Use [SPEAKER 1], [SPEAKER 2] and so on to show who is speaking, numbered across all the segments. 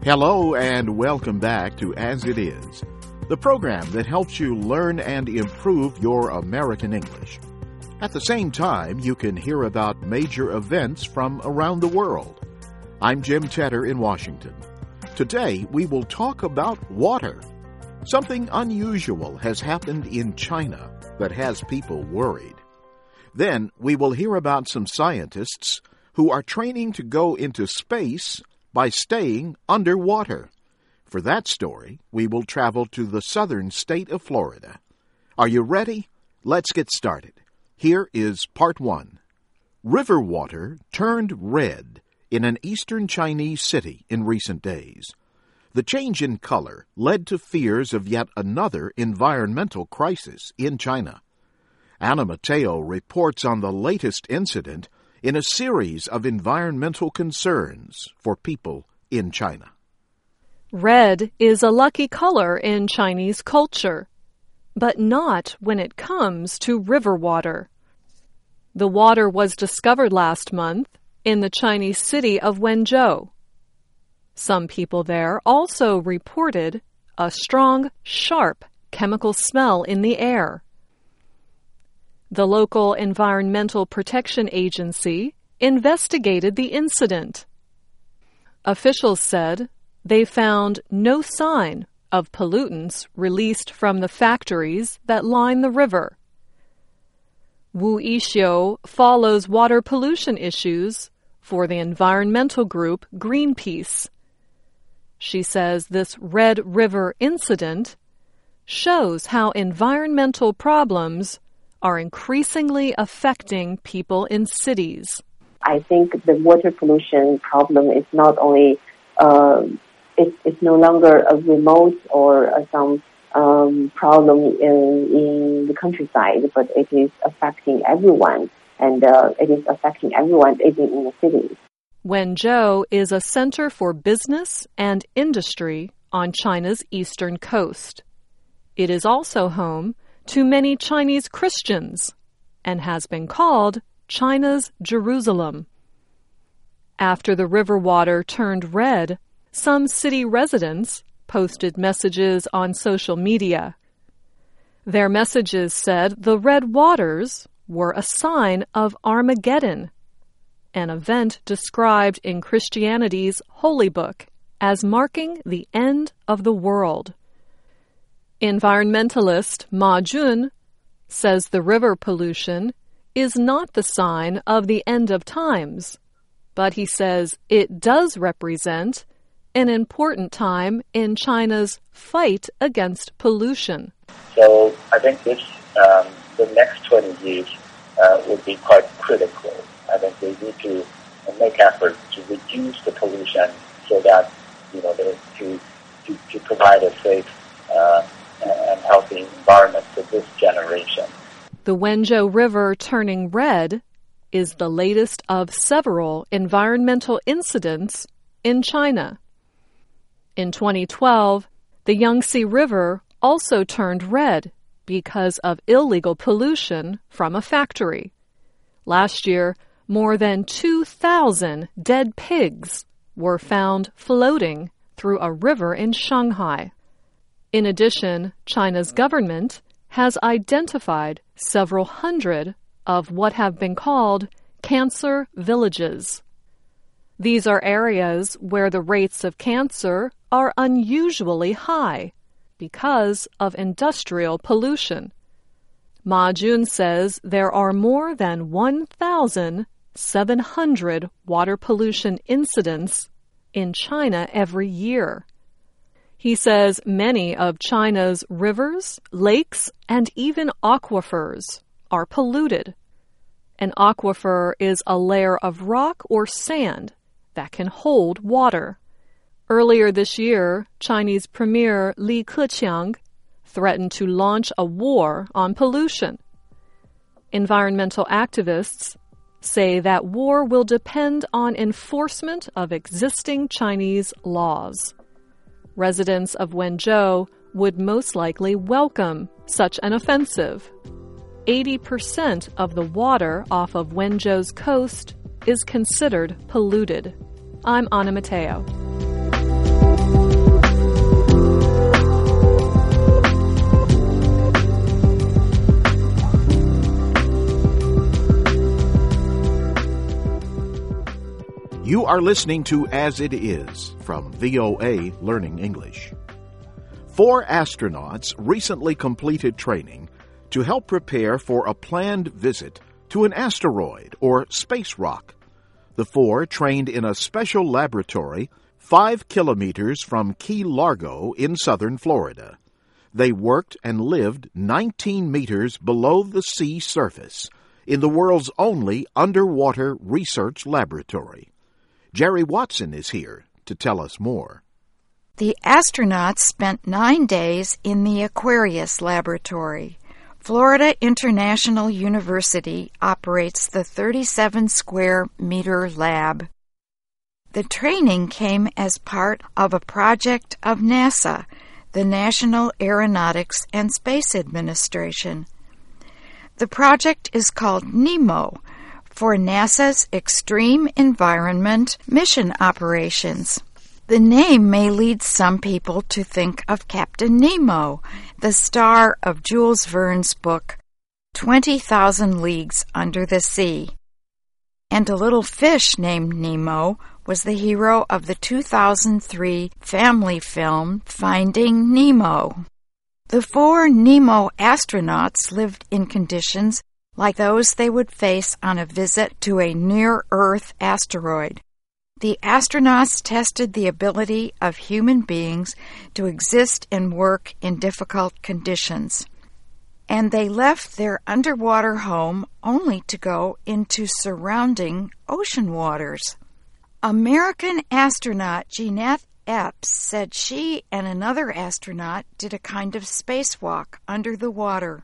[SPEAKER 1] Hello and welcome back to As It Is, the program that helps you learn and improve your American English. At the same time, you can hear about major events from around the world. I'm Jim Tedder in Washington. Today, we will talk about water. Something unusual has happened in China that has people worried. Then, we will hear about some scientists who are training to go into space by staying underwater. For that story, we will travel to the southern state of Florida. Are you ready? Let's get started. Here is part 1. River water turned red in an eastern Chinese city in recent days. The change in color led to fears of yet another environmental crisis in China. Anna Mateo reports on the latest incident in a series of environmental concerns for people in China.
[SPEAKER 2] Red is a lucky color in Chinese culture, but not when it comes to river water. The water was discovered last month in the Chinese city of Wenzhou. Some people there also reported a strong, sharp chemical smell in the air. The local Environmental Protection Agency investigated the incident. Officials said they found no sign of pollutants released from the factories that line the river. Wu Yixiu follows water pollution issues for the environmental group Greenpeace. She says this Red River incident shows how environmental problems are increasingly affecting people in cities.
[SPEAKER 3] I think the water pollution problem is not only, it's no longer a remote or some problem in the countryside, but it is affecting everyone, and it is affecting everyone living in the cities.
[SPEAKER 2] Wenzhou is a center for business and industry on China's eastern coast. It is also home to many Chinese Christians and has been called China's Jerusalem. After the river water turned red, some city residents posted messages on social media. Their messages said the red waters were a sign of Armageddon, an event described in Christianity's holy book as marking the end of the world. Environmentalist Ma Jun says the river pollution is not the sign of the end of times, but he says it does represent an important time in China's fight against pollution.
[SPEAKER 4] So I think the next 20 years will be quite critical. I think they need to make efforts to reduce the pollution so that, to provide a safe and healthy environment for this generation.
[SPEAKER 2] The Wenzhou River turning red is the latest of several environmental incidents in China. In 2012, the Yangtze River also turned red because of illegal pollution from a factory. Last year, more than 2,000 dead pigs were found floating through a river in Shanghai. In addition, China's government has identified several hundred of what have been called cancer villages. These are areas where the rates of cancer are unusually high because of industrial pollution. Ma Jun says there are more than 1,700 water pollution incidents in China every year. He says many of China's rivers, lakes, and even aquifers are polluted. An aquifer is a layer of rock or sand that can hold water. Earlier this year, Chinese Premier Li Keqiang threatened to launch a war on pollution. Environmental activists say that war will depend on enforcement of existing Chinese laws. Residents of Wenzhou would most likely welcome such an offensive. 80% of the water off of Wenzhou's coast is considered polluted. I'm Anna Mateo.
[SPEAKER 1] You are listening to As It Is from VOA Learning English. 4 astronauts recently completed training to help prepare for a planned visit to an asteroid or space rock. The 4 trained in a special laboratory 5 kilometers from Key Largo in southern Florida. They worked and lived 19 meters below the sea surface in the world's only underwater research laboratory. Jerry Watson is here to tell us more.
[SPEAKER 5] The astronauts spent 9 days in the Aquarius laboratory. Florida International University operates the 37-square-meter lab. The training came as part of a project of NASA, the National Aeronautics and Space Administration. The project is called NEMO, for NASA's Extreme Environment Mission Operations. The name may lead some people to think of Captain Nemo, the star of Jules Verne's book, 20,000 Leagues Under the Sea. And a little fish named Nemo was the hero of the 2003 family film Finding Nemo. The 4 Nemo astronauts lived in conditions like those they would face on a visit to a near-Earth asteroid. The astronauts tested the ability of human beings to exist and work in difficult conditions. And they left their underwater home only to go into surrounding ocean waters. American astronaut Jeanette Epps said she and another astronaut did a kind of spacewalk under the water.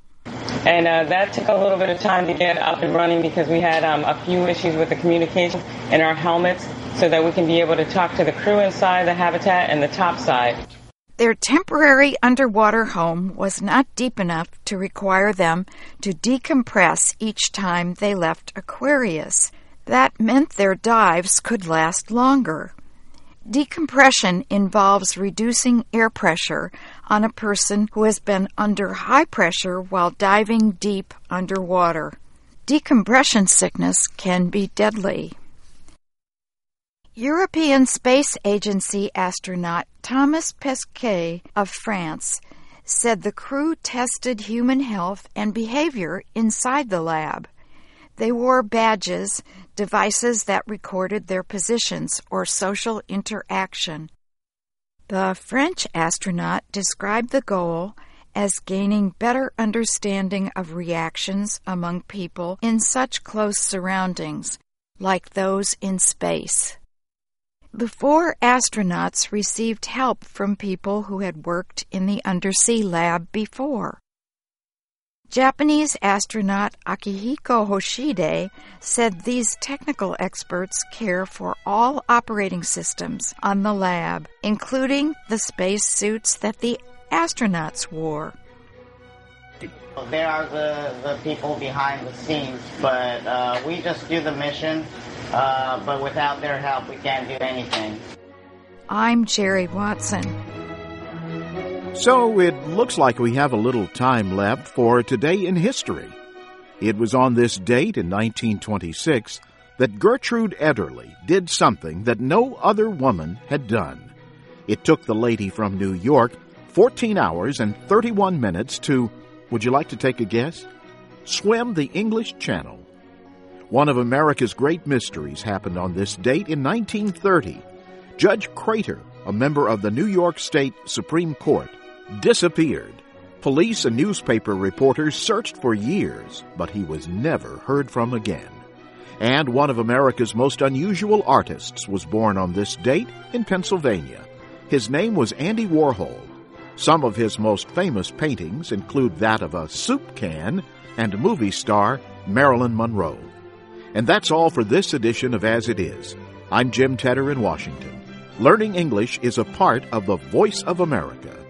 [SPEAKER 6] And that took a little bit of time to get up and running because we had a few issues with the communication in our helmets so that we can be able to talk to the crew inside the habitat and the top side.
[SPEAKER 5] Their temporary underwater home was not deep enough to require them to decompress each time they left Aquarius. That meant their dives could last longer. Decompression involves reducing air pressure on a person who has been under high pressure while diving deep underwater. Decompression sickness can be deadly. European Space Agency astronaut Thomas Pesquet of France said the crew tested human health and behavior inside the lab. They wore badges, devices that recorded their positions or social interaction. The French astronaut described the goal as gaining better understanding of reactions among people in such close surroundings, like those in space. The 4 astronauts received help from people who had worked in the undersea lab before. Japanese astronaut Akihiko Hoshide said these technical experts care for all operating systems on the lab, including the space suits that the astronauts wore.
[SPEAKER 7] They are the people behind the scenes, but we just do the mission, but without their help we can't do anything.
[SPEAKER 5] I'm Jerry Watson.
[SPEAKER 1] So it looks like we have a little time left for Today in History. It was on this date in 1926 that Gertrude Ederle did something that no other woman had done. It took the lady from New York 14 hours and 31 minutes to, would you like to take a guess? Swim the English Channel. One of America's great mysteries happened on this date in 1930. Judge Crater, a member of the New York State Supreme Court, disappeared. Police and newspaper reporters searched for years, but he was never heard from again. And one of America's most unusual artists was born on this date in Pennsylvania. His name was Andy Warhol. Some of his most famous paintings include that of a soup can and movie star Marilyn Monroe. And that's all for this edition of As It Is. I'm Jim Tedder in Washington. Learning English is a part of the Voice of America.